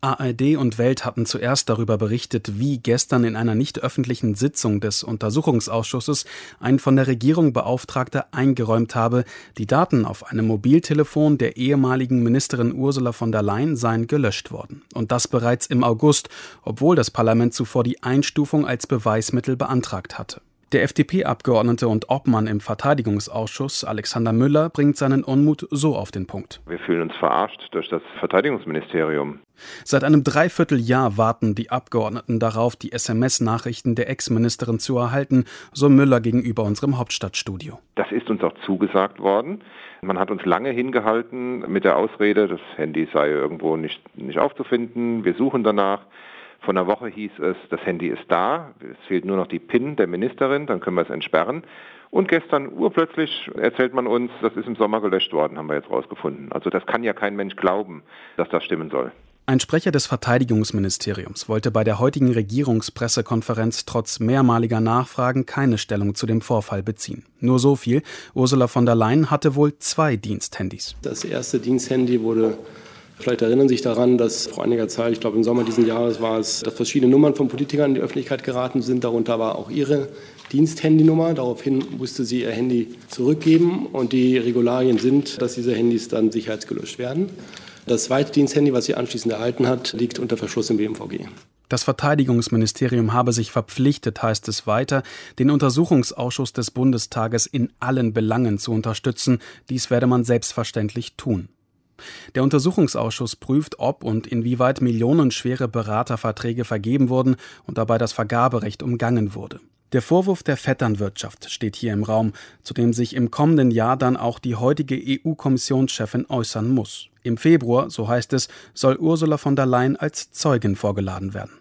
ARD und Welt hatten zuerst darüber berichtet, wie gestern in einer nicht öffentlichen Sitzung des Untersuchungsausschusses ein von der Regierung Beauftragter eingeräumt habe, die Daten auf einem Mobiltelefon der ehemaligen Ministerin Ursula von der Leyen seien gelöscht worden. Und das bereits im August, obwohl das Parlament zuvor die Einstufung als Beweismittel beantragt hatte. Der FDP-Abgeordnete und Obmann im Verteidigungsausschuss, Alexander Müller, bringt seinen Unmut so auf den Punkt. Wir fühlen uns verarscht durch das Verteidigungsministerium. Seit einem Dreivierteljahr warten die Abgeordneten darauf, die SMS-Nachrichten der Ex-Ministerin zu erhalten, so Müller gegenüber unserem Hauptstadtstudio. Das ist uns auch zugesagt worden. Man hat uns lange hingehalten mit der Ausrede, das Handy sei irgendwo nicht aufzufinden. Wir suchen danach. Vor einer Woche hieß es, das Handy ist da, es fehlt nur noch die PIN der Ministerin, dann können wir es entsperren. Und gestern urplötzlich erzählt man uns, das ist im Sommer gelöscht worden, haben wir jetzt rausgefunden. Also das kann ja kein Mensch glauben, dass das stimmen soll. Ein Sprecher des Verteidigungsministeriums wollte bei der heutigen Regierungspressekonferenz trotz mehrmaliger Nachfragen keine Stellung zu dem Vorfall beziehen. Nur so viel, Ursula von der Leyen hatte wohl 2 Diensthandys. Das erste Diensthandy wurde... Vielleicht erinnern Sie sich daran, dass vor einiger Zeit, ich glaube im Sommer diesen Jahres war es, dass verschiedene Nummern von Politikern in die Öffentlichkeit geraten sind. Darunter war auch Ihre Diensthandynummer. Daraufhin musste sie ihr Handy zurückgeben und die Regularien sind, dass diese Handys dann sicherheitsgelöscht werden. Das zweite Diensthandy, was sie anschließend erhalten hat, liegt unter Verschluss im BMVG. Das Verteidigungsministerium habe sich verpflichtet, heißt es weiter, den Untersuchungsausschuss des Bundestages in allen Belangen zu unterstützen. Dies werde man selbstverständlich tun. Der Untersuchungsausschuss prüft, ob und inwieweit millionenschwere Beraterverträge vergeben wurden und dabei das Vergaberecht umgangen wurde. Der Vorwurf der Vetternwirtschaft steht hier im Raum, zu dem sich im kommenden Jahr dann auch die heutige EU-Kommissionschefin äußern muss. Im Februar, so heißt es, soll Ursula von der Leyen als Zeugin vorgeladen werden.